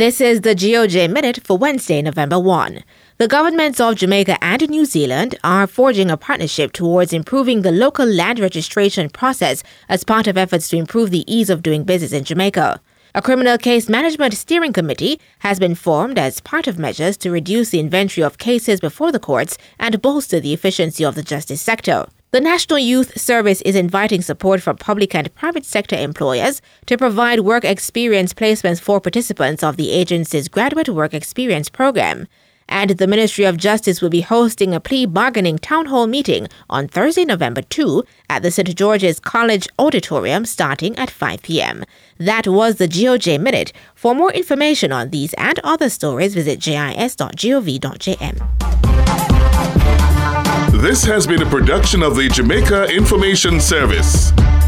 This is the GOJ Minute for Wednesday, November 1. The governments of Jamaica and New Zealand are forging a partnership towards improving the local land registration process as part of efforts to improve the ease of doing business in Jamaica. A criminal case management steering committee has been formed as part of measures to reduce the inventory of cases before the courts and bolster the efficiency of the justice sector. The National Youth Service is inviting support from public and private sector employers to provide work experience placements for participants of the agency's Graduate Work Experience program. And the Ministry of Justice will be hosting a plea bargaining town hall meeting on Thursday, November 2 at the St. George's College Auditorium starting at 5 p.m. That was the GOJ Minute. For more information on these and other stories, visit jis.gov.jm. This has been a production of the Jamaica Information Service.